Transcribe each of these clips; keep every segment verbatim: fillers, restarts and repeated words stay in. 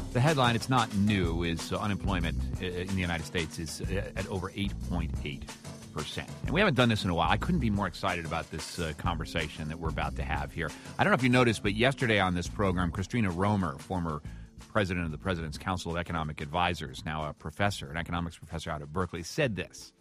The headline, it's not new, is uh, unemployment in the United States is uh, at over eight point eight percent. And we haven't done this in a while. I couldn't be more excited about this uh, conversation that we're about to have here. I don't know if you noticed, but yesterday on this program, Christina Romer, former president of the President's Council of Economic Advisors, now a professor, an economics professor out of Berkeley, said this.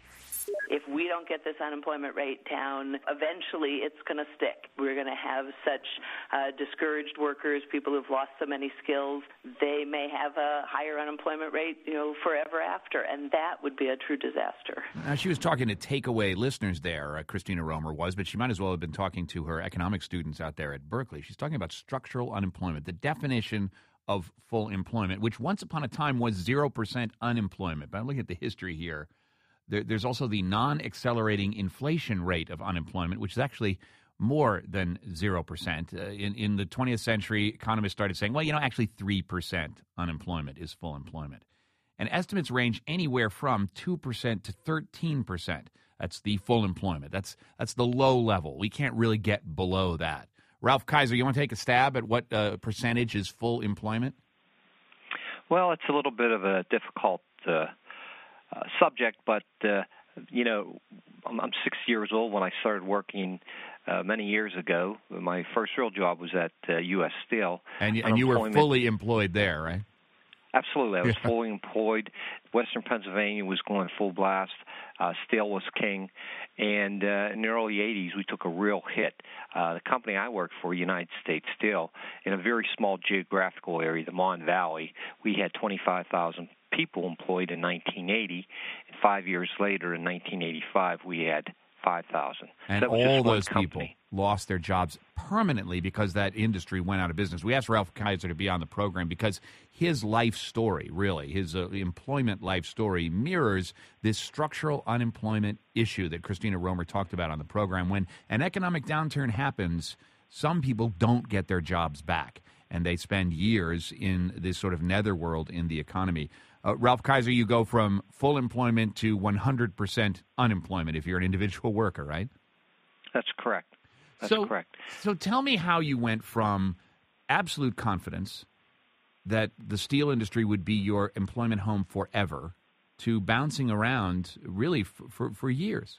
If we don't get this unemployment rate down, eventually it's going to stick. We're going to have such uh, discouraged workers, people who've lost so many skills, they may have a higher unemployment rate, you know, forever after, and that would be a true disaster. Now, she was talking to takeaway listeners there, uh, Christina Romer was, but she might as well have been talking to her economic students out there at Berkeley. She's talking about structural unemployment, the definition of full employment, which once upon a time was zero percent unemployment. But I'm looking at the history here. There's also the non-accelerating inflation rate of unemployment, which is actually more than zero percent. Uh, in, in the twentieth century, economists started saying, well, you know, actually three percent unemployment is full employment. And estimates range anywhere from two percent to thirteen percent. That's the full employment. That's that's the low level. We can't really get below that. Ralph Kaiser, you want to take a stab at what uh, percentage is full employment? Well, it's a little bit of a difficult uh Uh, subject, but, uh, you know, I'm, I'm sixty years old when I started working uh, many years ago. My first real job was at uh, U S Steel. And, you- and you were fully employed there, right? Absolutely. I was fully employed. Western Pennsylvania was going full blast. Uh, steel was king. And uh, in the early eighties, we took a real hit. Uh, the company I worked for, United States Steel, in a very small geographical area, the Mon Valley, we had twenty-five thousand people employed in nineteen eighty. And five years later, in nineteen eighty-five, we had five thousand. And so all those company. people lost their jobs permanently because that industry went out of business. We asked Ralph Kaiser to be on the program because his life story, really, his uh, employment life story, mirrors this structural unemployment issue that Christina Romer talked about on the program. When an economic downturn happens, some people don't get their jobs back, and they spend years in this sort of netherworld in the economy. Uh, Ralph Kaiser, you go from full employment to one hundred percent unemployment if you're an individual worker, right? That's correct. That's so, correct. So tell me how you went from absolute confidence that the steel industry would be your employment home forever to bouncing around really for, for, for years.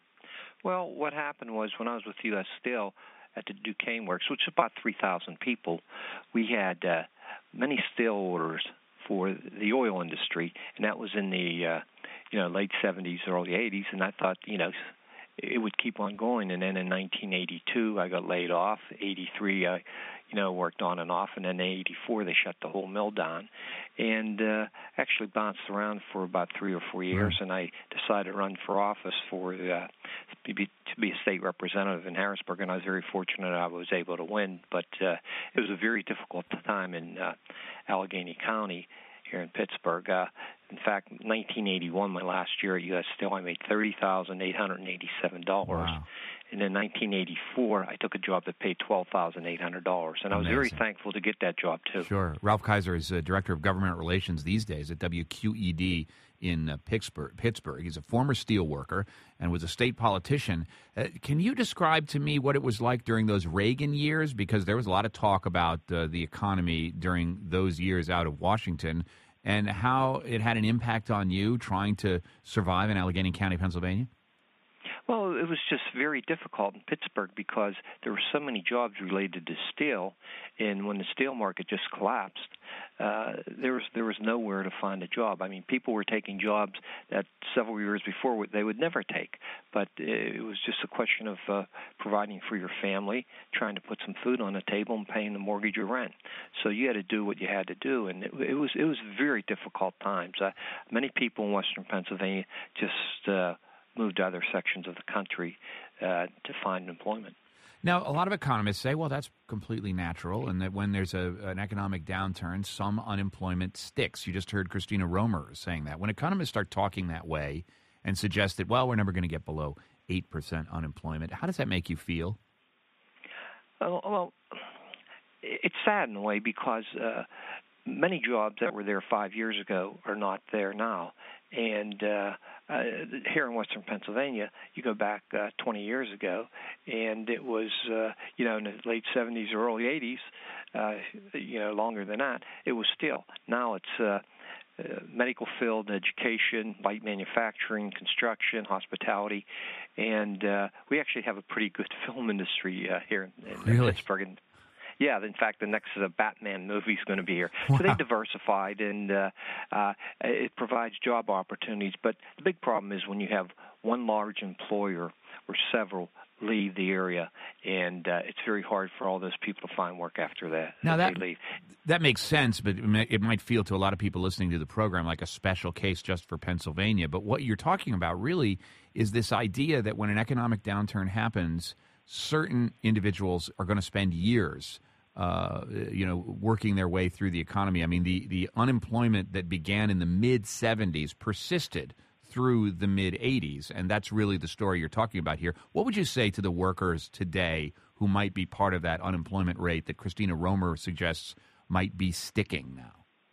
Well, what happened was when I was with U S Steel at the Duquesne Works, which is about three thousand people, we had uh, many steel orders for the oil industry, and that was in the uh, you know late seventies, early eighties, and I thought, you know, it would keep on going. And then in nineteen eighty-two, I got laid off. eighty-three, I, you know, worked on and off, and then in eighty-four, they shut the whole mill down, and uh, actually bounced around for about three or four years, Right. and I decided to run for office for uh, to be to be a state representative in Harrisburg, and I was very fortunate I was able to win. But uh, it was a very difficult time in uh, Allegheny County here in Pittsburgh. Uh, in fact, nineteen eighty-one, my last year at U S Steel, I made thirty thousand eight hundred eighty-seven dollars. Wow. And in nineteen eighty-four, I took a job that paid twelve thousand eight hundred dollars. And I was very Amazing. thankful to get that job, too. Sure. Ralph Kaiser is uh, Director of Government Relations these days at W Q E D in uh, Pittsburgh. Pittsburgh. He's a former steel worker and was a state politician. Uh, can you describe to me what it was like during those Reagan years? Because there was a lot of talk about uh, the economy during those years out of Washington and how it had an impact on you trying to survive in Allegheny County, Pennsylvania. Well, it was just very difficult in Pittsburgh because there were so many jobs related to steel, and when the steel market just collapsed, uh, there was there was nowhere to find a job. I mean, people were taking jobs that several years before they would never take, but it was just a question of uh, providing for your family, trying to put some food on the table, and paying the mortgage or rent. So you had to do what you had to do, and it, it was it was very difficult times. Uh, many people in Western Pennsylvania just uh, moved to other sections of the country uh, to find employment. Now, a lot of economists say, well, that's completely natural, and that when there's a, an economic downturn, some unemployment sticks. You just heard Christina Romer saying that. When economists start talking that way and suggest that, well, we're never going to get below eight percent unemployment, how does that make you feel? Uh, well, it's sad in a way because uh, many jobs that were there five years ago are not there now. And uh, uh, here in Western Pennsylvania, you go back uh, twenty years ago, and it was, uh, you know, in the late seventies or early eighties, uh, you know, longer than that, it was steel. Now it's uh, uh, medical field, education, light manufacturing, construction, hospitality, and uh, we actually have a pretty good film industry uh, here in, in really? Pittsburgh. And, yeah, in fact, the next uh, Batman movie is going to be here. Wow. So they diversified, and uh, uh, it provides job opportunities. But the big problem is when you have one large employer or several leave the area, and uh, it's very hard for all those people to find work after that. Now that, they leave. that makes sense, but it might feel to a lot of people listening to the program like a special case just for Pennsylvania. But what you're talking about really is this idea that when an economic downturn happens, certain individuals are going to spend years Uh, you know, working their way through the economy. I mean, the, the unemployment that began in the mid-seventies persisted through the mid-eighties, and that's really the story you're talking about here. What would you say to the workers today who might be part of that unemployment rate that Christina Romer suggests might be sticking now?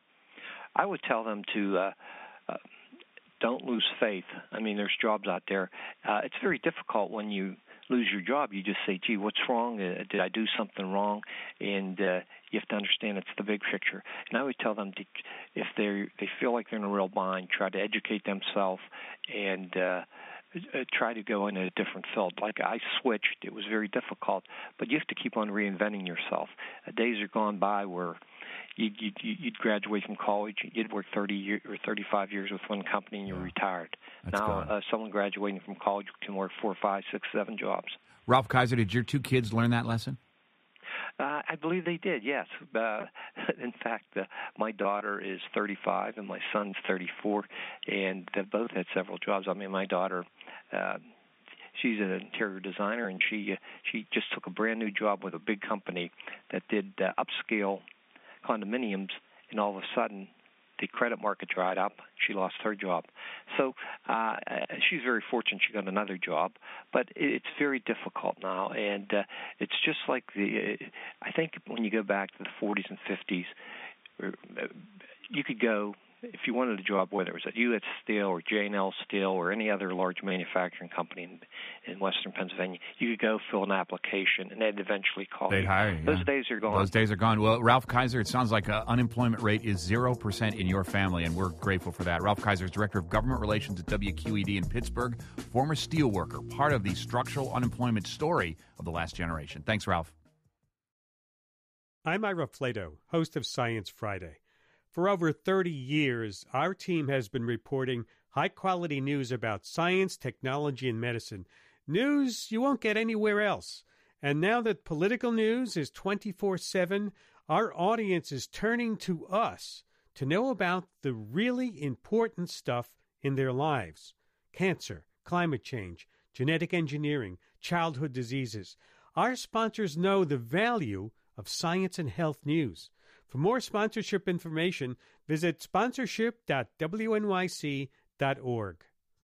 I would tell them to uh, uh, don't lose faith. I mean, there's jobs out there. Uh, it's very difficult when you lose your job. You just say, gee, what's wrong? Uh, did I do something wrong? And uh, you have to understand it's the big picture. And I would tell them to, if they they feel like they're in a real bind, try to educate themselves and uh, try to go in a different field. Like I switched. It was very difficult, but you have to keep on reinventing yourself. Uh, days are gone by where You'd, you'd, you'd graduate from college, you'd work thirty year, or thirty-five years with one company, and you're yeah. retired. That's now, uh, someone graduating from college can work four, five, six, seven jobs. Ralph Kaiser, did your two kids learn that lesson? Uh, I believe they did, yes. Uh, in fact, uh, my daughter is thirty-five, and my son's thirty-four, and they both had several jobs. I mean, my daughter... Uh, She's an interior designer, and she uh, she just took a brand new job with a big company that did uh, upscale condominiums, and all of a sudden the credit market dried up. She lost her job. So uh, she's very fortunate she got another job, but it's very difficult now, and uh, it's just like the, uh, I think when you go back to the forties and fifties, you could go, if you wanted a job, whether it was at U S Steel or J and L Steel or any other large manufacturing company in, in Western Pennsylvania, you could go fill an application, and they'd eventually call they'd you. hire you. Those yeah. days are gone. Those days are gone. Well, Ralph Kaiser, it sounds like uh, unemployment rate is zero percent in your family, and we're grateful for that. Ralph Kaiser is Director of Government Relations at W Q E D in Pittsburgh, former steel worker, part of the structural unemployment story of the last generation. Thanks, Ralph. I'm Ira Flato, host of Science Friday. For over thirty years, our team has been reporting high-quality news about science, technology, and medicine. News you won't get anywhere else. And now that political news is twenty-four seven, our audience is turning to us to know about the really important stuff in their lives. Cancer, climate change, genetic engineering, childhood diseases. Our sponsors know the value of science and health news. For more sponsorship information, visit sponsorship dot w n y c dot org.